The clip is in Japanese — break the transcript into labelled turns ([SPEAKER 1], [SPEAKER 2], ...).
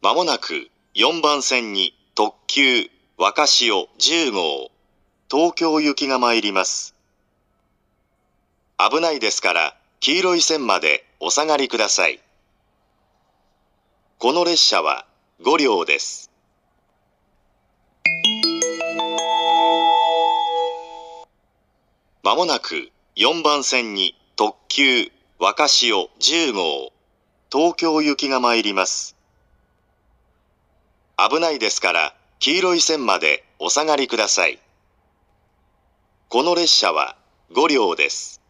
[SPEAKER 1] まもなく4番線に特急若潮10号、東京行きが参ります。危ないですから黄色い線までお下がりください。この列車は5両です。まもなく4番線に特急若潮10号、東京行きが参ります。危ないですから黄色い線までお下がりください。この列車は5両です。